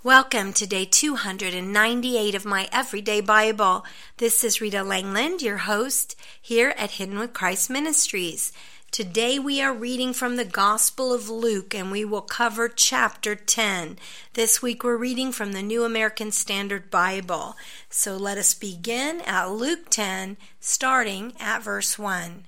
Welcome to day 298 of my Everyday Bible. This is Rita Langland, your host here at Hidden with Christ Ministries. Today we are reading from the Gospel of Luke, and we will cover chapter 10. This week we're reading from the New American Standard Bible. So let us begin at Luke 10, starting at verse 1.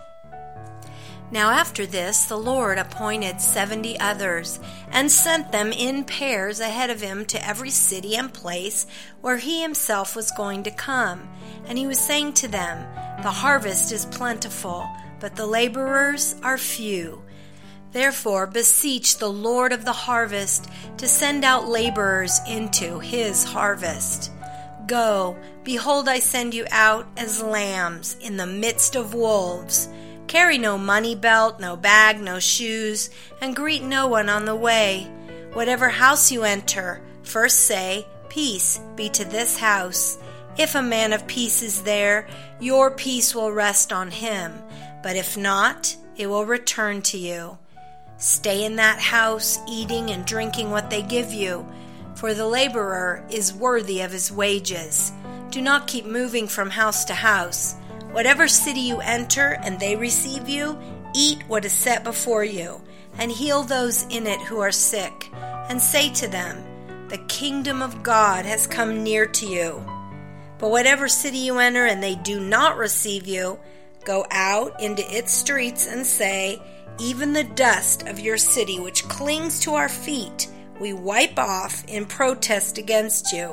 Now after this, the Lord appointed 70 others, and sent them in pairs ahead of him to every city and place where he himself was going to come. And he was saying to them, "The harvest is plentiful, but the laborers are few. Therefore beseech the Lord of the harvest to send out laborers into his harvest. Go, behold, I send you out as lambs in the midst of wolves. Carry no money belt, no bag, no shoes, and greet no one on the way. Whatever house you enter, first say, 'Peace be to this house.' If a man of peace is there, your peace will rest on him. But if not, it will return to you. Stay in that house, eating and drinking what they give you, for the laborer is worthy of his wages. Do not keep moving from house to house. Whatever city you enter and they receive you, eat what is set before you, and heal those in it who are sick, and say to them, 'The kingdom of God has come near to you.' But whatever city you enter and they do not receive you, go out into its streets and say, 'Even the dust of your city which clings to our feet, we wipe off in protest against you.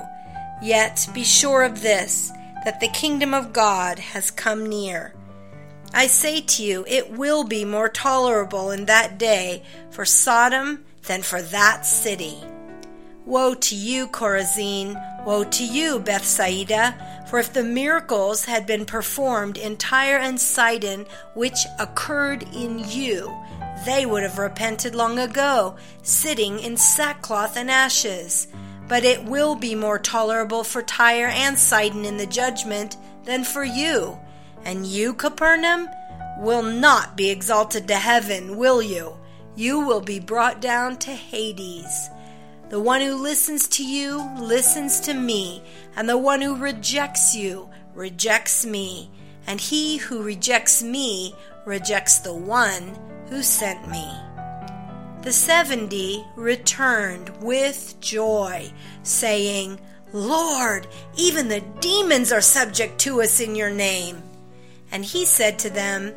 Yet be sure of this, that the kingdom of God has come near. I say to you, it will be more tolerable in that day for Sodom than for that city. Woe to you, Chorazin! Woe to you, Bethsaida! For if the miracles had been performed in Tyre and Sidon, which occurred in you, they would have repented long ago, sitting in sackcloth and ashes. But it will be more tolerable for Tyre and Sidon in the judgment than for you. And you, Capernaum, will not be exalted to heaven, will you? You will be brought down to Hades. The one who listens to you listens to me, and the one who rejects you rejects me. And he who rejects me rejects the one who sent me." The 70 returned with joy, saying, "Lord, even the demons are subject to us in your name." And he said to them,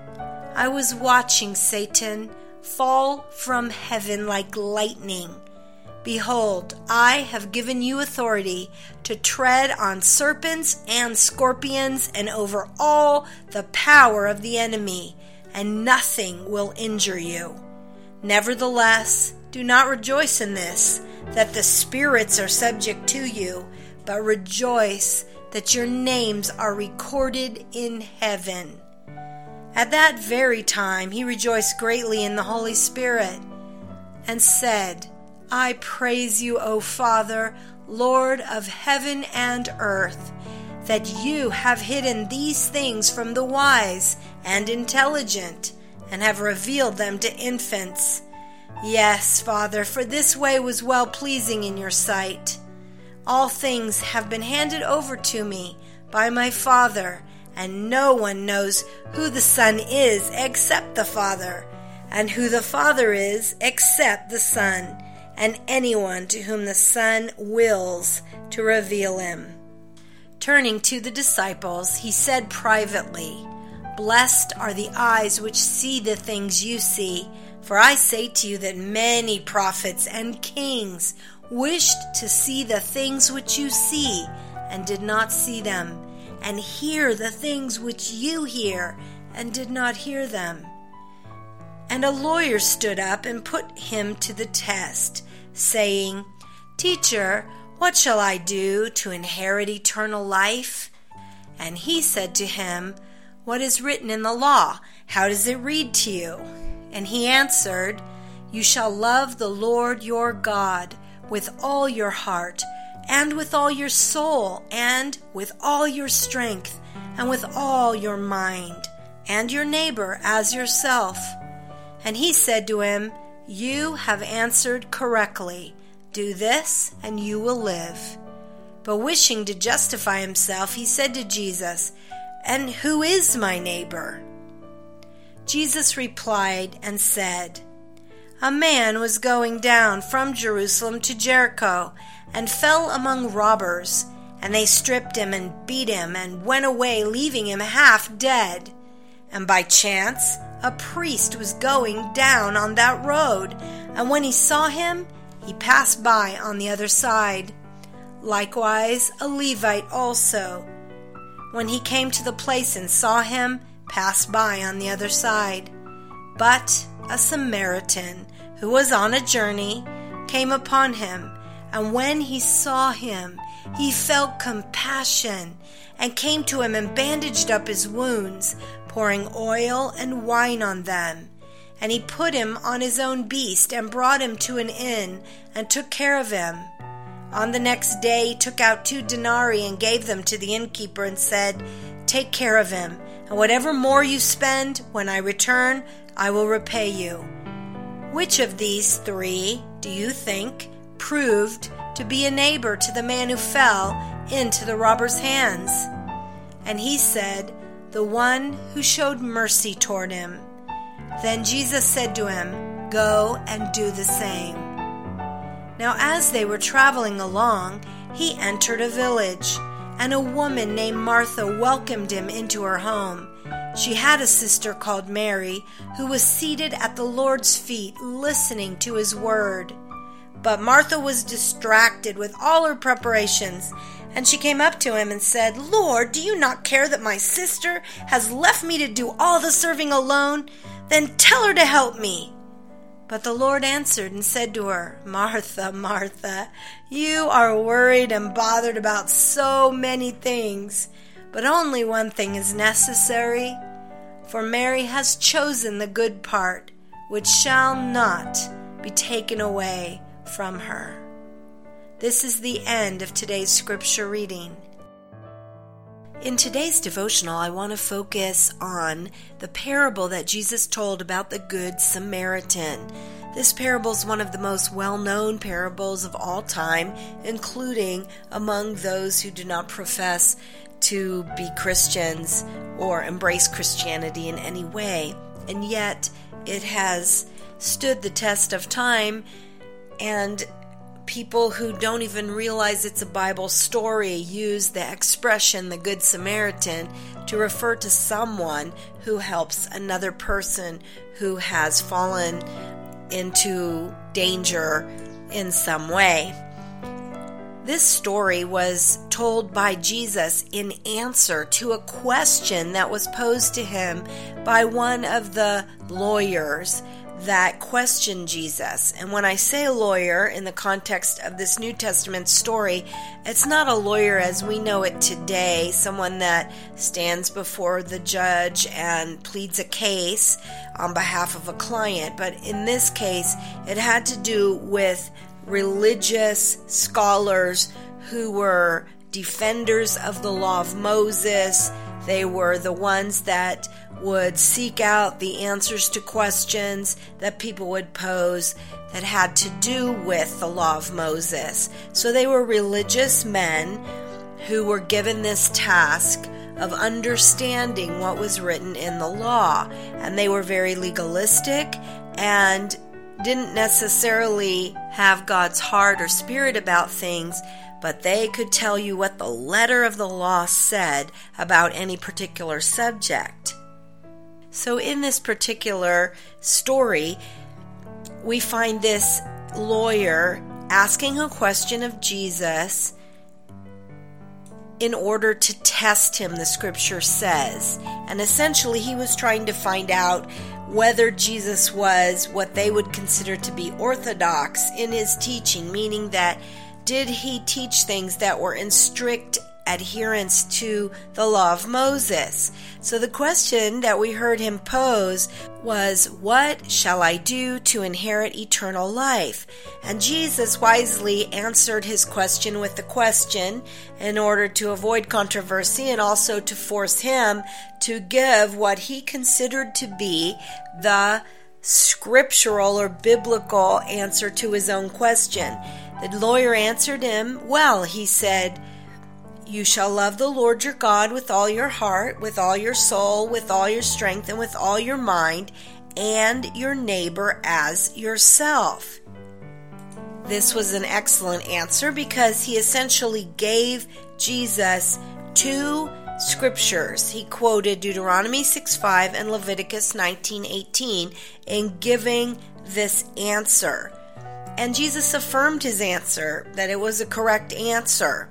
"I was watching Satan fall from heaven like lightning. Behold, I have given you authority to tread on serpents and scorpions and over all the power of the enemy, and nothing will injure you. Nevertheless, do not rejoice in this, that the spirits are subject to you, but rejoice that your names are recorded in heaven." At that very time he rejoiced greatly in the Holy Spirit, and said, "I praise you, O Father, Lord of heaven and earth, that you have hidden these things from the wise and intelligent, and have revealed them to infants. Yes, Father, for this way was well-pleasing in your sight. All things have been handed over to me by my Father, and no one knows who the Son is except the Father, and who the Father is except the Son, and anyone to whom the Son wills to reveal him." Turning to the disciples, he said privately, "Blessed are the eyes which see the things you see, for I say to you that many prophets and kings wished to see the things which you see, and did not see them, and hear the things which you hear, and did not hear them." And a lawyer stood up and put him to the test, saying, "Teacher, what shall I do to inherit eternal life?" And he said to him, "What is written in the law? How does it read to you?" And he answered, "You shall love the Lord your God with all your heart, and with all your soul, and with all your strength, and with all your mind, and your neighbor as yourself." And he said to him, "You have answered correctly. Do this, and you will live." But wishing to justify himself, he said to Jesus, "And who is my neighbor?" Jesus replied and said, "A man was going down from Jerusalem to Jericho and fell among robbers, and they stripped him and beat him and went away, leaving him half dead. And by chance a priest was going down on that road, and when he saw him, he passed by on the other side. Likewise a Levite also, when he came to the place and saw him, passed by on the other side. But a Samaritan, who was on a journey, came upon him, and when he saw him, he felt compassion, and came to him and bandaged up his wounds, pouring oil and wine on them. And he put him on his own beast, and brought him to an inn, and took care of him. On the next day he took out 2 denarii and gave them to the innkeeper, and said, 'Take care of him, and whatever more you spend, when I return, I will repay you.' Which of these 3, do you think, proved to be a neighbor to the man who fell into the robber's hands?" And he said, "The one who showed mercy toward him." Then Jesus said to him, "Go and do the same." Now as they were traveling along, he entered a village, and a woman named Martha welcomed him into her home. She had a sister called Mary, who was seated at the Lord's feet, listening to his word. But Martha was distracted with all her preparations, and she came up to him and said, "Lord, do you not care that my sister has left me to do all the serving alone? Then tell her to help me." But the Lord answered and said to her, "Martha, Martha, you are worried and bothered about so many things, but only one thing is necessary. For Mary has chosen the good part, which shall not be taken away from her." This is the end of today's scripture reading. In today's devotional, I want to focus on the parable that Jesus told about the Good Samaritan. This parable is one of the most well-known parables of all time, including among those who do not profess to be Christians or embrace Christianity in any way. And yet, it has stood the test of time, and people who don't even realize it's a Bible story use the expression the Good Samaritan to refer to someone who helps another person who has fallen into danger in some way. This story was told by Jesus in answer to a question that was posed to him by one of the lawyers that questioned Jesus. And when I say lawyer in the context of this New Testament story, it's not a lawyer as we know it today, someone that stands before the judge and pleads a case on behalf of a client. But in this case, it had to do with religious scholars who were defenders of the law of Moses. They were the ones that would seek out the answers to questions that people would pose that had to do with the law of Moses. So they were religious men who were given this task of understanding what was written in the law. And they were very legalistic and didn't necessarily have God's heart or spirit about things, but they could tell you what the letter of the law said about any particular subject. So in this particular story, we find this lawyer asking a question of Jesus in order to test him, the scripture says. And essentially he was trying to find out whether Jesus was what they would consider to be orthodox in his teaching, meaning that did he teach things that were in strict adherence to the law of Moses? So the question that we heard him pose was, "What shall I do to inherit eternal life?" And Jesus wisely answered his question with the question in order to avoid controversy and also to force him to give what he considered to be the scriptural or biblical answer to his own question. The lawyer answered him, "Well," he said, "you shall love the Lord your God with all your heart, with all your soul, with all your strength, and with all your mind, and your neighbor as yourself." This was an excellent answer because he essentially gave Jesus two scriptures. He quoted Deuteronomy 6:5 and Leviticus 19:18 in giving this answer. And Jesus affirmed his answer, that it was a correct answer.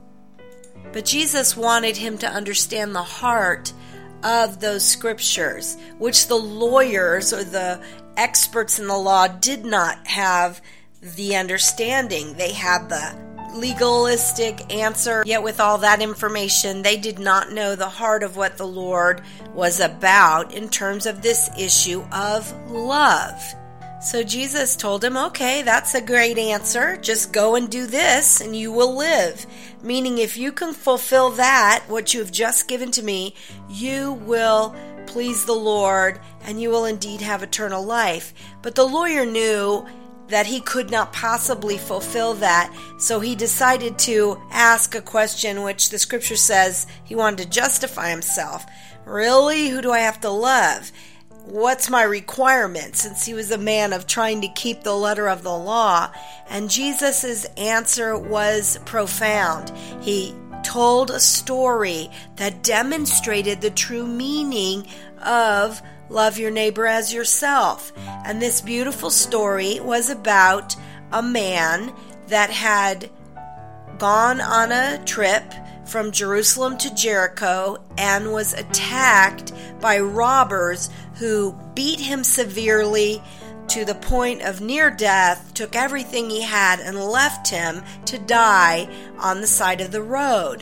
But Jesus wanted him to understand the heart of those scriptures, which the lawyers or the experts in the law did not have the understanding. They had the legalistic answer, yet with all that information, they did not know the heart of what the Lord was about in terms of this issue of love. So Jesus told him, "Okay, that's a great answer. Just go and do this and you will live." Meaning, if you can fulfill that, what you have just given to me, you will please the Lord and you will indeed have eternal life. But the lawyer knew that he could not possibly fulfill that, so he decided to ask a question which the scripture says he wanted to justify himself. Really? Who do I have to love? What's my requirement? Since he was a man of trying to keep the letter of the law. And Jesus' answer was profound. He told a story that demonstrated the true meaning of love your neighbor as yourself. And this beautiful story was about a man that had gone on a trip from Jerusalem to Jericho and was attacked by robbers who beat him severely to the point of near death, took everything he had, and left him to die on the side of the road.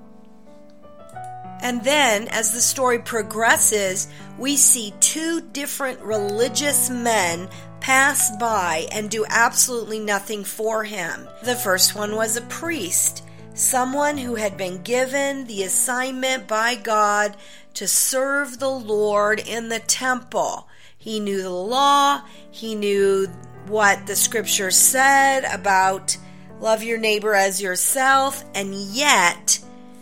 And then, as the story progresses, we see two different religious men pass by and do absolutely nothing for him. The first one was a priest, someone who had been given the assignment by God to serve the Lord in the temple. He knew the law, he knew what the scripture said about love your neighbor as yourself, and yet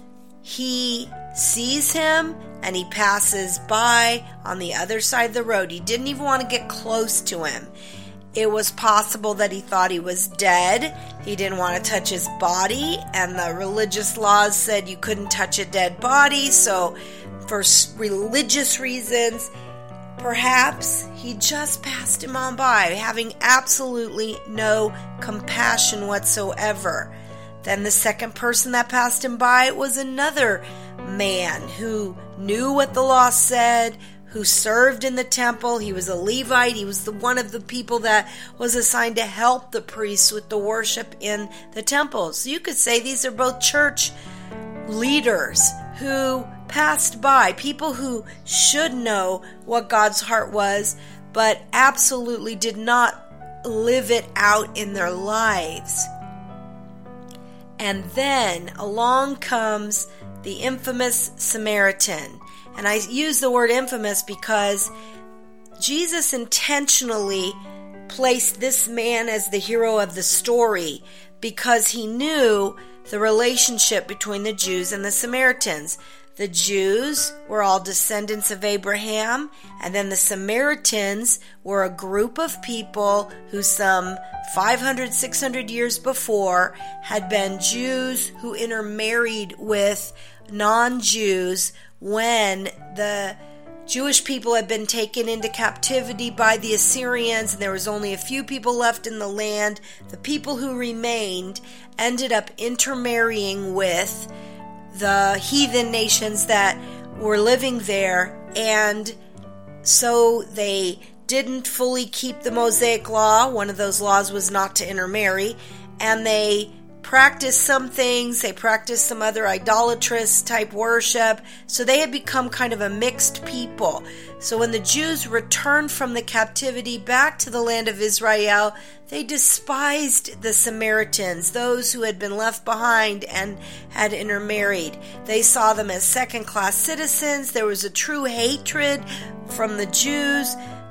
he sees him and he passes by on the other side of the road. He didn't even want to get close to him. It was possible that he thought he was dead. He didn't want to touch his body, and the religious laws said you couldn't touch a dead body. So for religious reasons, perhaps he just passed him on by, having absolutely no compassion whatsoever. Then the second person that passed him by was another man who knew what the law said, who served in the temple. He was a Levite. He was one of the people that was assigned to help the priests with the worship in the temple. So you could say these are both church leaders who passed by, people who should know what God's heart was, but absolutely did not live it out in their lives. And then along comes the infamous Samaritan. And I use the word infamous because Jesus intentionally placed this man as the hero of the story because he knew the relationship between the Jews and the Samaritans. The Jews were all descendants of Abraham, and then the Samaritans were a group of people who some 500, 600 years before had been Jews who intermarried with non-Jews when the Jewish people had been taken into captivity by the Assyrians, and there was only a few people left in the land. The people who remained ended up intermarrying with the heathen nations that were living there, and so they didn't fully keep the Mosaic law. One of those laws was not to intermarry, and they practiced some things. They practiced some other idolatrous type worship, so they had become kind of a mixed people. So when the Jews returned from the captivity back to the land of Israel, they despised the Samaritans, those who had been left behind and had intermarried. They saw them as second-class citizens. There was a true hatred from the Jews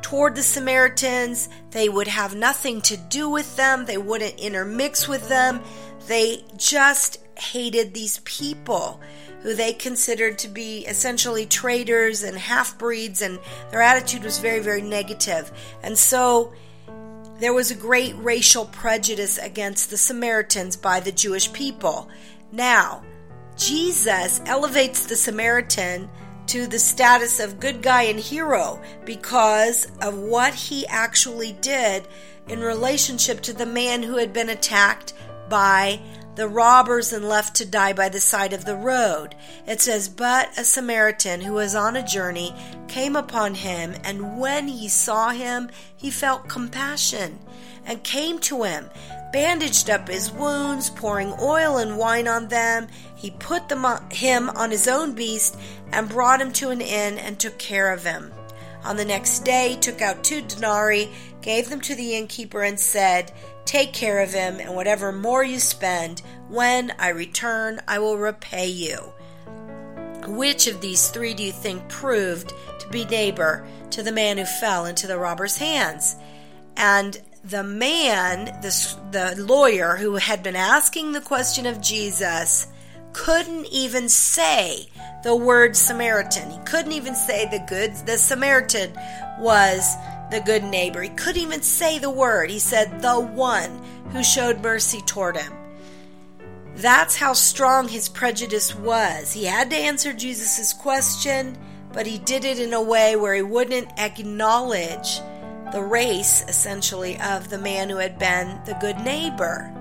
toward the Samaritans. They would have nothing to do with them. They wouldn't intermix with them. They just hated these people who they considered to be essentially traitors and half-breeds, and their attitude was very, very negative. And so there was a great racial prejudice against the Samaritans by the Jewish people. Now, Jesus elevates the Samaritan to the status of good guy and hero because of what he actually did in relationship to the man who had been attacked by the robbers and left to die by the side of the road. It says, "But a Samaritan who was on a journey came upon him, and when he saw him, he felt compassion and came to him, bandaged up his wounds, pouring oil and wine on them. He put him on his own beast and brought him to an inn and took care of him. On the next day, he took out 2 denarii, gave them to the innkeeper, and said, 'Take care of him, and whatever more you spend, when I return, I will repay you.' Which of these 3 do you think proved to be neighbor to the man who fell into the robber's hands?" And the man, the lawyer who had been asking the question of Jesus, couldn't even say the word Samaritan. He couldn't even say the Samaritan was the good neighbor. He couldn't even say the word. He said, "the one who showed mercy toward him." That's how strong his prejudice was. He had to answer Jesus' question, but he did it in a way where he wouldn't acknowledge the race, essentially, of the man who had been the good neighbor.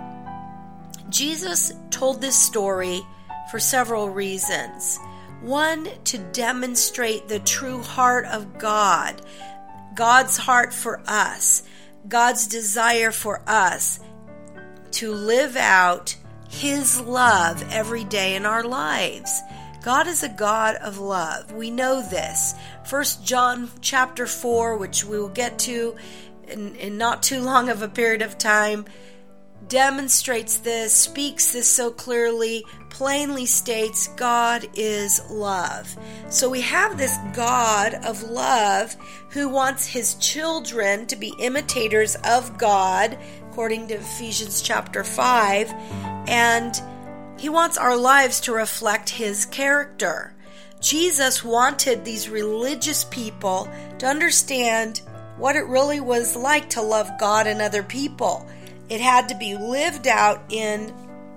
Jesus told this story for several reasons. One, to demonstrate the true heart of God, God's heart for us, God's desire for us to live out His love every day in our lives. God is a God of love. We know this. 1 John chapter 4, which we will get to in not too long of a period of time, demonstrates this, speaks this so clearly, plainly states God is love. So we have this God of love who wants His children to be imitators of God, according to Ephesians chapter 5, and He wants our lives to reflect His character. Jesus wanted these religious people to understand what it really was like to love God and other people. It had to be lived out in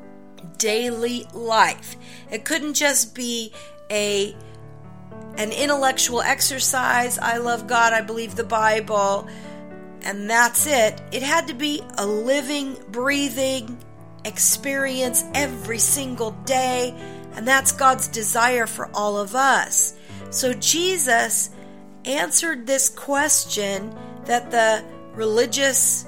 daily life. It couldn't just be an intellectual exercise. I love God, I believe the Bible, and that's it. It had to be a living, breathing experience every single day, and that's God's desire for all of us. So Jesus answered this question that the religious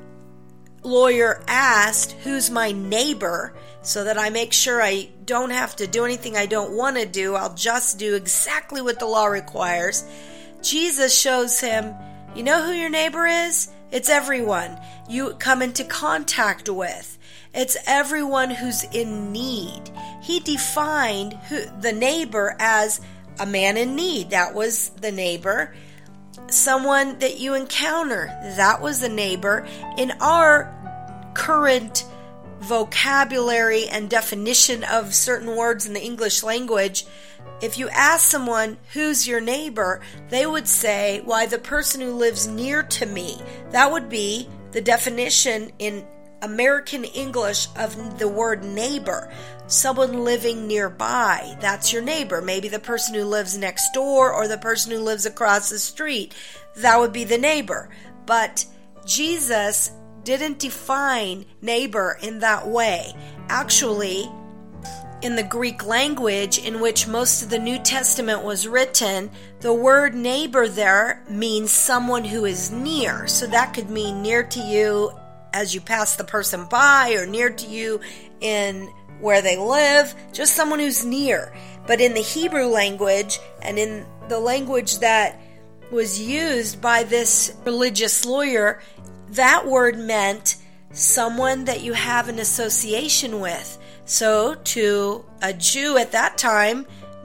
lawyer asked, "Who's my neighbor?" so that I make sure I don't have to do anything I don't want to do. I'll just do exactly what the law requires. Jesus shows him, you know who your neighbor is? It's everyone you come into contact with. It's everyone who's in need. He defined the neighbor as a man in need. That was the neighbor. Someone that you encounter, that was the neighbor. In our current vocabulary and definition of certain words in the English language, if you ask someone, who's your neighbor, they would say, why, the person who lives near to me. That would be the definition in American English of the word neighbor. Someone living nearby, that's your neighbor. Maybe the person who lives next door or the person who lives across the street. That would be the neighbor. But Jesus didn't define neighbor in that way. Actually, in the Greek language in which most of the New Testament was written, the word neighbor there means someone who is near. So that could mean near to you as you pass the person by, or near to you in where they live, just someone who's near. But in the Hebrew language, and in the language that was used by this religious lawyer, that word meant someone that you have an association with. So to a Jew at that time,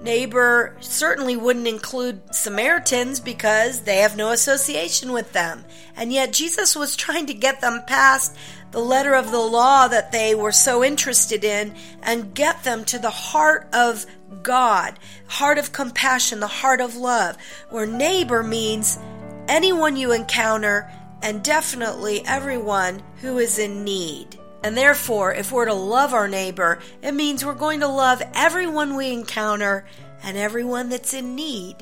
neighbor certainly wouldn't include Samaritans because they have no association with them. And yet Jesus was trying to get them past the letter of the law that they were so interested in and get them to the heart of God, heart of compassion, the heart of love, where neighbor means anyone you encounter and definitely everyone who is in need. And therefore, if we're to love our neighbor, it means we're going to love everyone we encounter and everyone that's in need.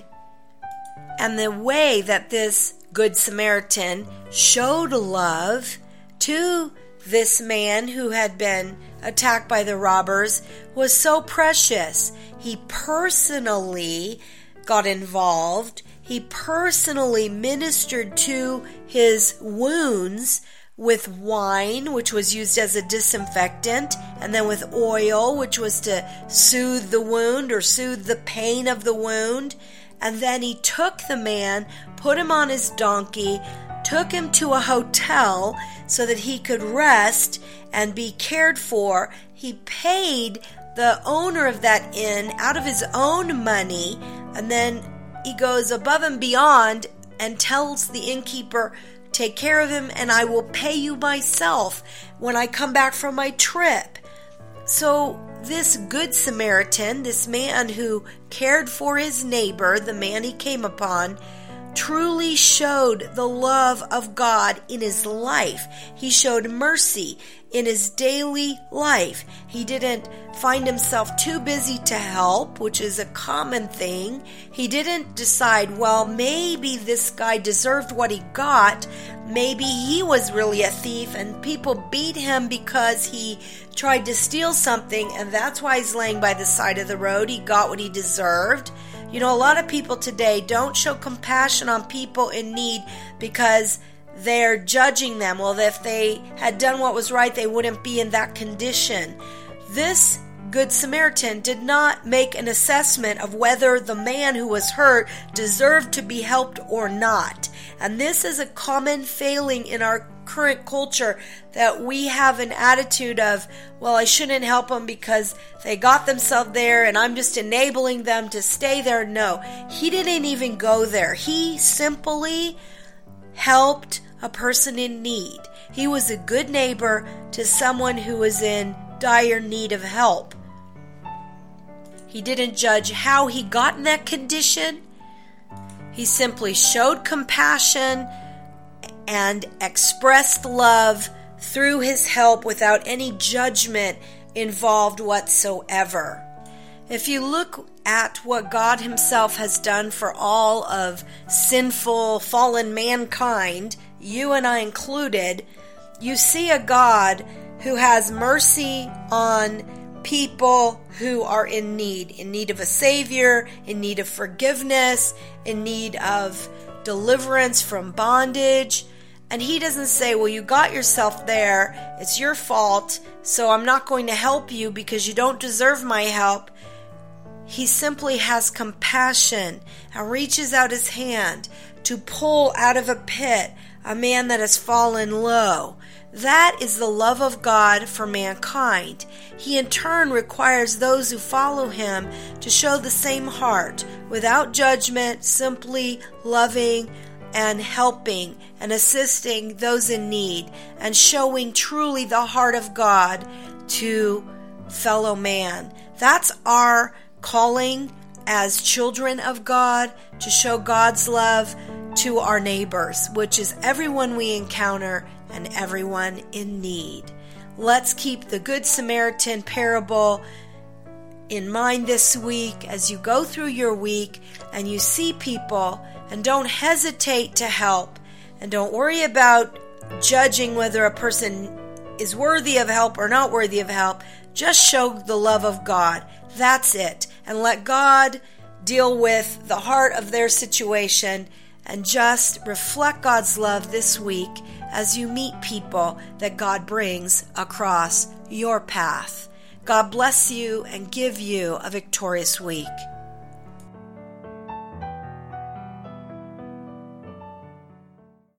And the way that this Good Samaritan showed love to this man who had been attacked by the robbers was so precious. He personally got involved. He personally ministered to his wounds with wine, which was used as a disinfectant, and then with oil, which was to soothe the wound or soothe the pain of the wound. And then he took the man, put him on his donkey, took him to a hotel so that he could rest and be cared for. He paid the owner of that inn out of his own money, and then he goes above and beyond and tells the innkeeper, take care of him and I will pay you myself when I come back from my trip. So this Good Samaritan, this man who cared for his neighbor, the man he came upon, truly showed the love of God in his life. He showed mercy in his daily life. He didn't find himself too busy to help, which is a common thing. He didn't decide, well, maybe this guy deserved what he got. Maybe he was really a thief and people beat him because he tried to steal something and that's why he's laying by the side of the road. He got what he deserved. You know, a lot of people today don't show compassion on people in need because they're judging them. Well, if they had done what was right, they wouldn't be in that condition. This Good Samaritan did not make an assessment of whether the man who was hurt deserved to be helped or not. And this is a common failing in our current culture, that we have an attitude of, well, I shouldn't help them because they got themselves there and I'm just enabling them to stay there. No, he didn't even go there. He simply helped a person in need. He was a good neighbor to someone who was in dire need of help. He didn't judge how he got in that condition. He simply showed compassion and expressed love through his help without any judgment involved whatsoever. If you look at what God himself has done for all of sinful, fallen mankind, you and I included, you see a God who has mercy on people who are in need of a Savior, in need of forgiveness, in need of deliverance from bondage. And he doesn't say, well, you got yourself there, it's your fault, so I'm not going to help you because you don't deserve my help. He simply has compassion and reaches out his hand to pull out of a pit a man that has fallen low. That is the love of God for mankind. He in turn requires those who follow him to show the same heart, without judgment, simply loving and helping and assisting those in need and showing truly the heart of God to fellow man. That's our calling as children of God, to show God's love to our neighbors, which is everyone we encounter and everyone in need. Let's keep the Good Samaritan parable in mind this week as you go through your week and you see people, and don't hesitate to help, and don't worry about judging whether a person is worthy of help or not worthy of help. Just show the love of God. That's it. And let God deal with the heart of their situation, and just reflect God's love this week as you meet people that God brings across your path. God bless you and give you a victorious week.